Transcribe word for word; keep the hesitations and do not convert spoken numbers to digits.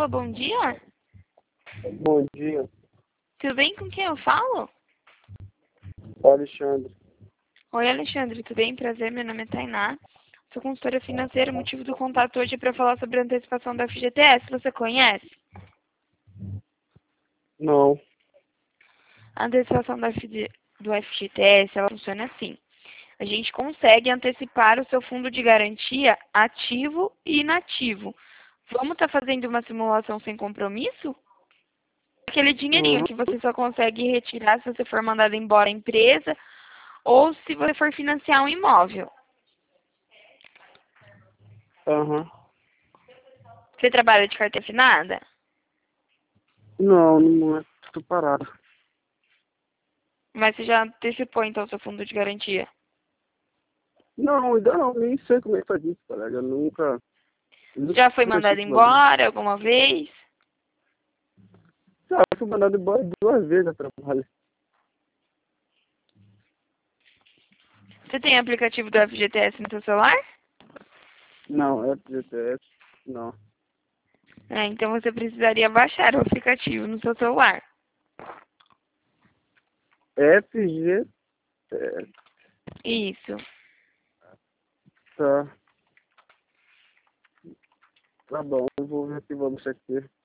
Alô, bom dia. Bom dia, Tudo bem? Com quem eu falo? Alexandre. Oi, Alexandre, tudo bem? Prazer, meu nome é Tainá. Sou consultora financeira. O motivo do contato hoje é para falar sobre a antecipação da F G T S. Você conhece? Não. A antecipação da F G do F G T S, ela funciona assim. A gente consegue antecipar o seu fundo de garantia ativo e inativo. Vamos estar fazendo uma simulação sem compromisso? Aquele dinheirinho Uhum. que você só consegue retirar se você for mandado embora da empresa ou se você for financiar um imóvel. Aham. Você trabalha de carteira assinada? Não, não é. Tô parado. Mas você já antecipou, então, seu fundo de garantia? Não, ainda não, nem sei como é que faz isso, colega. Eu nunca. Nunca Já foi mexi mandado com bagulho. embora alguma vez? Já fui mandado embora duas vezes a trabalho. Você tem aplicativo do F G T S no seu celular? Não, é G T S. Não. É, então você precisaria baixar o aplicativo no seu celular. F G T S. Isso. Tá. Tá bom, eu vou ver se vamos aqui.